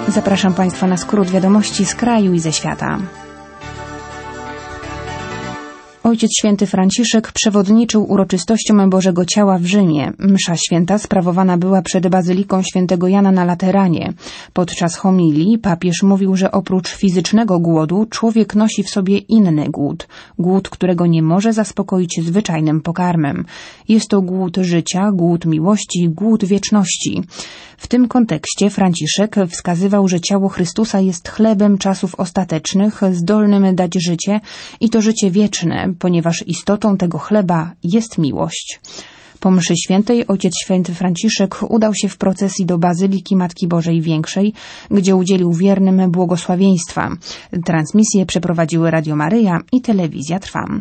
Zapraszam Państwa na skrót wiadomości z kraju i ze świata. Ojciec Święty Franciszek przewodniczył uroczystościom Bożego Ciała w Rzymie. Msza święta sprawowana była przed Bazyliką Świętego Jana na Lateranie. Podczas homilii papież mówił, że oprócz fizycznego głodu człowiek nosi w sobie inny głód. Głód, którego nie może zaspokoić zwyczajnym pokarmem. Jest to głód życia, głód miłości, głód wieczności. W tym kontekście Franciszek wskazywał, że ciało Chrystusa jest chlebem czasów ostatecznych, zdolnym dać życie i to życie wieczne, ponieważ istotą tego chleba jest miłość. Po mszy świętej Ojciec Święty Franciszek udał się w procesji do Bazyliki Matki Bożej Większej, gdzie udzielił wiernym błogosławieństwa. Transmisję przeprowadziły Radio Maryja i Telewizja Trwam.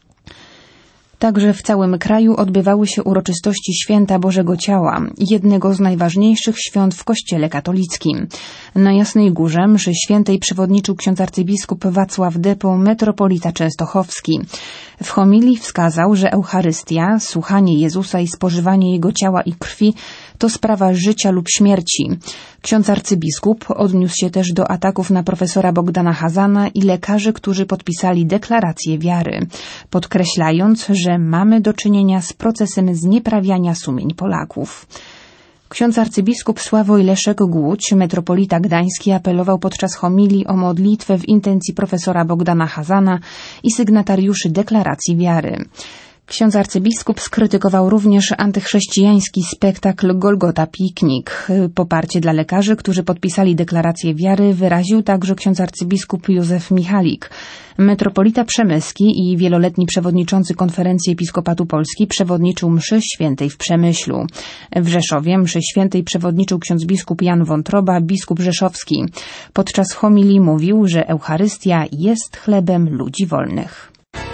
Także w całym kraju odbywały się uroczystości Święta Bożego Ciała, jednego z najważniejszych świąt w Kościele katolickim. Na Jasnej Górze mszy świętej przewodniczył ksiądz arcybiskup Wacław Depo, metropolita częstochowski. W homilii wskazał, że Eucharystia, słuchanie Jezusa i spożywanie Jego ciała i krwi to sprawa życia lub śmierci. Ksiądz arcybiskup odniósł się też do ataków na profesora Bogdana Chazana i lekarzy, którzy podpisali deklarację wiary, podkreślając, że mamy do czynienia z procesem znieprawiania sumień Polaków. Ksiądz arcybiskup Sławoj Leszek Głódź, metropolita gdański, apelował podczas homilii o modlitwę w intencji profesora Bogdana Chazana i sygnatariuszy deklaracji wiary. Ksiądz arcybiskup skrytykował również antychrześcijański spektakl Golgota Piknik. Poparcie dla lekarzy, którzy podpisali deklarację wiary, wyraził także ksiądz arcybiskup Józef Michalik. Metropolita przemyski i wieloletni przewodniczący Konferencji Episkopatu Polski przewodniczył mszy świętej w Przemyślu. W Rzeszowie mszy świętej przewodniczył ksiądz biskup Jan Wątroba, biskup rzeszowski. Podczas homilii mówił, że Eucharystia jest chlebem ludzi wolnych.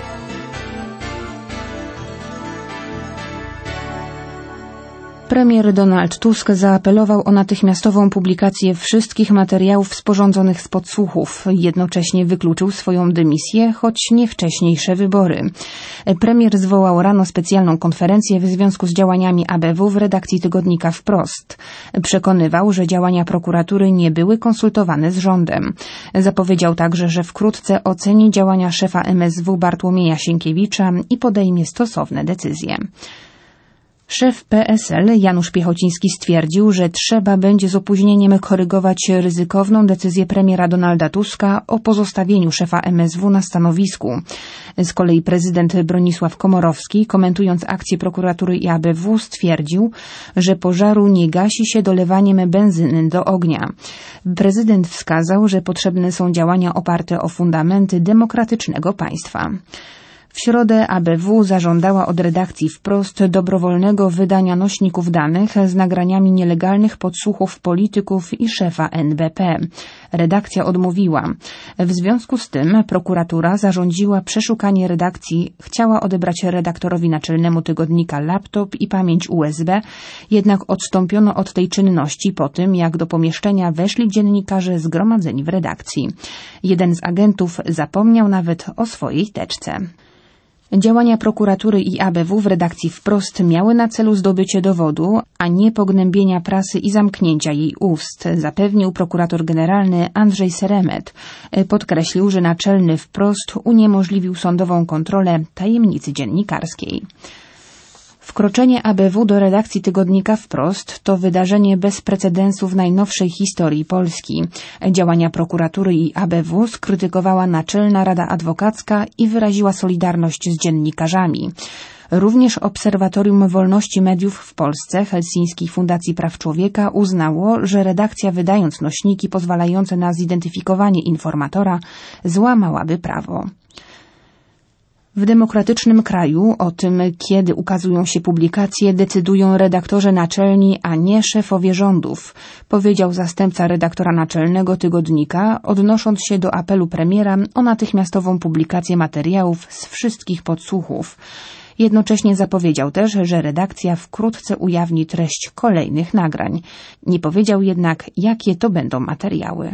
Premier Donald Tusk zaapelował o natychmiastową publikację wszystkich materiałów sporządzonych z podsłuchów. Jednocześnie wykluczył swoją dymisję, choć nie wcześniejsze wybory. Premier zwołał rano specjalną konferencję w związku z działaniami ABW w redakcji tygodnika Wprost. Przekonywał, że działania prokuratury nie były konsultowane z rządem. Zapowiedział także, że wkrótce oceni działania szefa MSW Bartłomieja Sienkiewicza i podejmie stosowne decyzje. Szef PSL Janusz Piechociński stwierdził, że trzeba będzie z opóźnieniem korygować ryzykowną decyzję premiera Donalda Tuska o pozostawieniu szefa MSW na stanowisku. Z kolei prezydent Bronisław Komorowski, komentując akcję prokuratury i ABW, stwierdził, że pożaru nie gasi się dolewaniem benzyny do ognia. Prezydent wskazał, że potrzebne są działania oparte o fundamenty demokratycznego państwa. W środę ABW zażądała od redakcji Wprost dobrowolnego wydania nośników danych z nagraniami nielegalnych podsłuchów polityków i szefa NBP. Redakcja odmówiła. W związku z tym prokuratura zarządziła przeszukanie redakcji, chciała odebrać redaktorowi naczelnemu tygodnika laptop i pamięć USB, jednak odstąpiono od tej czynności po tym, jak do pomieszczenia weszli dziennikarze zgromadzeni w redakcji. Jeden z agentów zapomniał nawet o swojej teczce. Działania prokuratury i ABW w redakcji Wprost miały na celu zdobycie dowodu, a nie pognębienia prasy i zamknięcia jej ust, zapewnił prokurator generalny Andrzej Seremet. Podkreślił, że naczelny Wprost uniemożliwił sądową kontrolę tajemnicy dziennikarskiej. Wkroczenie ABW do redakcji tygodnika Wprost to wydarzenie bez precedensu w najnowszej historii Polski. Działania prokuratury i ABW skrytykowała Naczelna Rada Adwokacka i wyraziła solidarność z dziennikarzami. Również Obserwatorium Wolności Mediów w Polsce Helsińskiej Fundacji Praw Człowieka uznało, że redakcja, wydając nośniki pozwalające na zidentyfikowanie informatora, złamałaby prawo. W demokratycznym kraju o tym, kiedy ukazują się publikacje, decydują redaktorzy naczelni, a nie szefowie rządów, powiedział zastępca redaktora naczelnego tygodnika, odnosząc się do apelu premiera o natychmiastową publikację materiałów z wszystkich podsłuchów. Jednocześnie zapowiedział też, że redakcja wkrótce ujawni treść kolejnych nagrań. Nie powiedział jednak, jakie to będą materiały.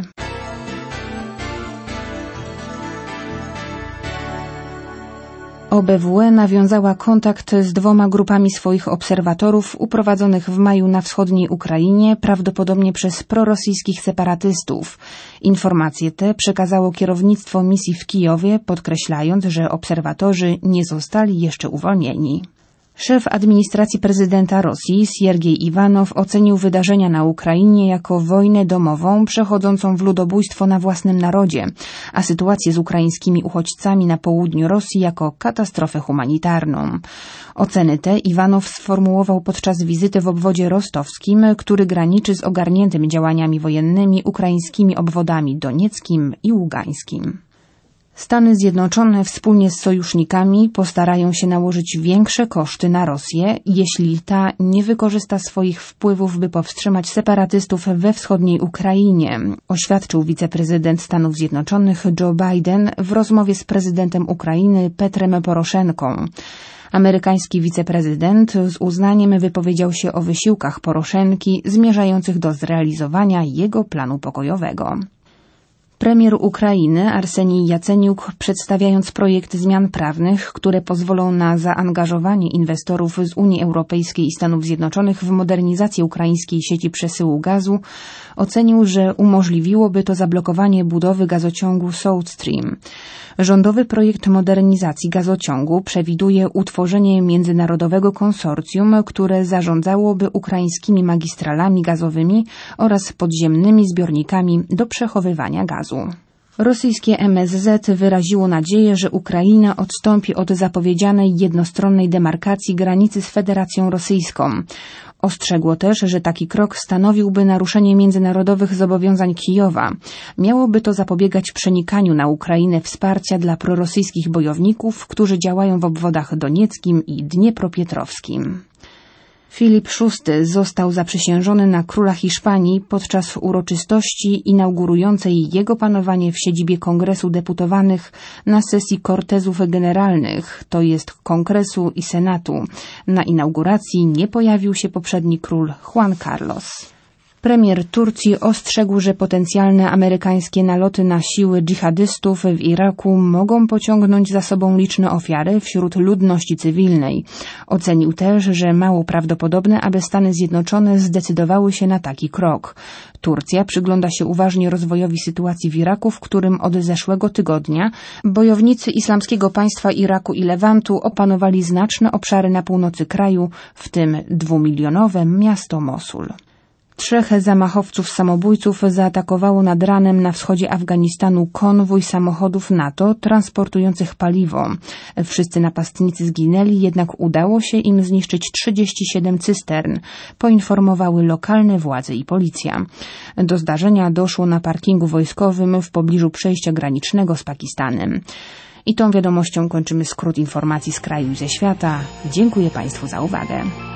OBWE nawiązała kontakt z 2 grupami swoich obserwatorów uprowadzonych w maju na wschodniej Ukrainie, prawdopodobnie przez prorosyjskich separatystów. Informacje te przekazało kierownictwo misji w Kijowie, podkreślając, że obserwatorzy nie zostali jeszcze uwolnieni. Szef administracji prezydenta Rosji, Siergiej Iwanow, ocenił wydarzenia na Ukrainie jako wojnę domową przechodzącą w ludobójstwo na własnym narodzie, a sytuację z ukraińskimi uchodźcami na południu Rosji jako katastrofę humanitarną. Oceny te Iwanow sformułował podczas wizyty w obwodzie rostowskim, który graniczy z ogarniętymi działaniami wojennymi ukraińskimi obwodami donieckim i ługańskim. Stany Zjednoczone wspólnie z sojusznikami postarają się nałożyć większe koszty na Rosję, jeśli ta nie wykorzysta swoich wpływów, by powstrzymać separatystów we wschodniej Ukrainie, oświadczył wiceprezydent Stanów Zjednoczonych Joe Biden w rozmowie z prezydentem Ukrainy Petrem Poroszenką. Amerykański wiceprezydent z uznaniem wypowiedział się o wysiłkach Poroszenki zmierzających do zrealizowania jego planu pokojowego. Premier Ukrainy Arsenij Jaceniuk, przedstawiając projekt zmian prawnych, które pozwolą na zaangażowanie inwestorów z Unii Europejskiej i Stanów Zjednoczonych w modernizację ukraińskiej sieci przesyłu gazu, ocenił, że umożliwiłoby to zablokowanie budowy gazociągu South Stream. Rządowy projekt modernizacji gazociągu przewiduje utworzenie międzynarodowego konsorcjum, które zarządzałoby ukraińskimi magistralami gazowymi oraz podziemnymi zbiornikami do przechowywania gazu. Rosyjskie MSZ wyraziło nadzieję, że Ukraina odstąpi od zapowiedzianej jednostronnej demarkacji granicy z Federacją Rosyjską. Ostrzegło też, że taki krok stanowiłby naruszenie międzynarodowych zobowiązań Kijowa. Miałoby to zapobiegać przenikaniu na Ukrainę wsparcia dla prorosyjskich bojowników, którzy działają w obwodach donieckim i dniepropietrowskim. Filip VI został zaprzysiężony na króla Hiszpanii podczas uroczystości inaugurującej jego panowanie w siedzibie Kongresu Deputowanych na sesji Kortezów Generalnych, to jest Kongresu i Senatu. Na inauguracji nie pojawił się poprzedni król Juan Carlos. Premier Turcji ostrzegł, że potencjalne amerykańskie naloty na siły dżihadystów w Iraku mogą pociągnąć za sobą liczne ofiary wśród ludności cywilnej. Ocenił też, że mało prawdopodobne, aby Stany Zjednoczone zdecydowały się na taki krok. Turcja przygląda się uważnie rozwojowi sytuacji w Iraku, w którym od zeszłego tygodnia bojownicy Islamskiego Państwa Iraku i Lewantu opanowali znaczne obszary na północy kraju, w tym 2-milionowe miasto Mosul. 3 zamachowców samobójców zaatakowało nad ranem na wschodzie Afganistanu konwój samochodów NATO transportujących paliwo. Wszyscy napastnicy zginęli, jednak udało się im zniszczyć 37 cystern, poinformowały lokalne władze i policja. Do zdarzenia doszło na parkingu wojskowym w pobliżu przejścia granicznego z Pakistanem. I tą wiadomością kończymy skrót informacji z kraju i ze świata. Dziękuję Państwu za uwagę.